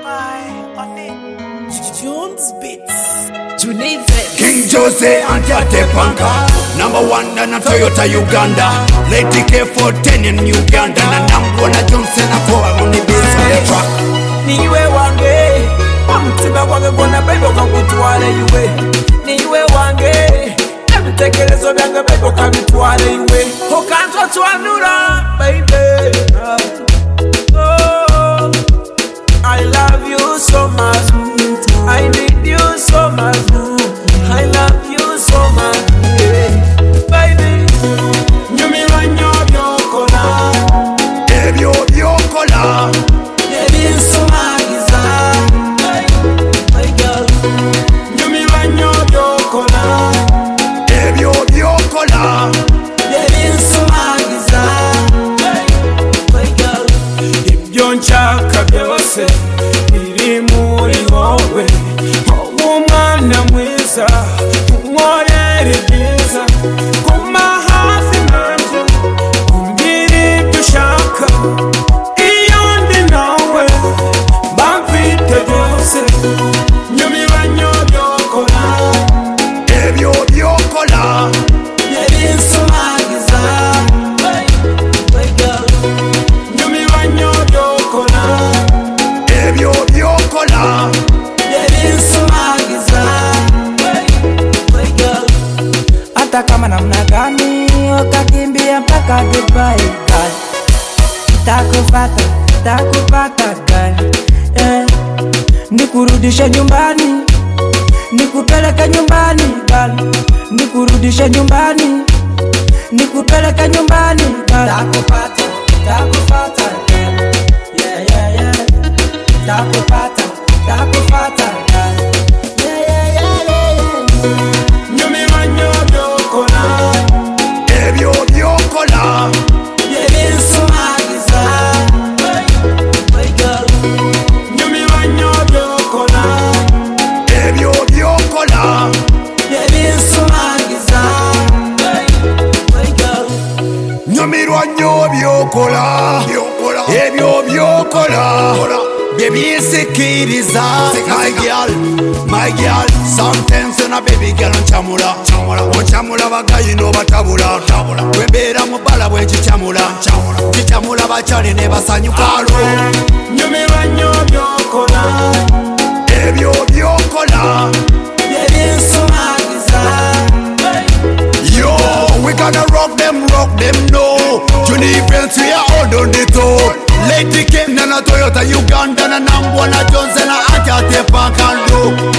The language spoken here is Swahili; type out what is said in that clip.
Jones Beats. King Jose Antiatepanka, #1 na Toyota Uganda. Lady K410 in Uganda. Na #1 Johnson Akoa on the bass on the track. Niwe wange Amutima wange gona bebo kakutwale iwe. Niwe wange ebitekerezo byange bebo kabitwale iwe. Okantwa twanura baby. Oh, I love you so much. I need you so much. I love you so much, yeah. Baby. Nyumira nyobyokola Ebyokola Yebinsumagiza, my girl. Nyumira nyobyokola Ebyokola Yebinsumagiza, my girl. Ibyo nshaka byose biri muri wowe. Umwana mwiza umworere byiza. Kuma hafi nanjye umbwire ibyo ushaka. Iyo ndi nawe mba mfite byose. Nyumira nyobyokola Ebyokola Yebinsumagiza, my girl. Nyumira nyobyokola Ebyokola Yebinsumagiza, my girl. Hata kama namna gani ukakimbia mpaka Dubai, girl. Takupata girl, yeah. Nikurudishe nyumbani, nikupeleke nyumbani girl. Nikurudishe nyumbani, nikupeleke nyumbani girl. Takupata girl, yeah. Takupata girl, yeah. Nyumira nyobyokola Ebyokola Yebinsumagiza, my girl. Nyumira nyobyokola Ebyokola Yebinsumagiza, my girl. Nyumirwa nyobyokola Ebyokola Byebisikiriza my girl sometimes na baby girl Nchamula bagayi no batabula Wembeera mubala bwekichamula Kichamula ne basanyukalo Nyumira nyobyokola Ebyokola Yebinsumagiza, Yo, we gonna rock them no. Juni friends we are all on the top. Lady King na Toyota Uganda na #1 Johnson Antiatepanka.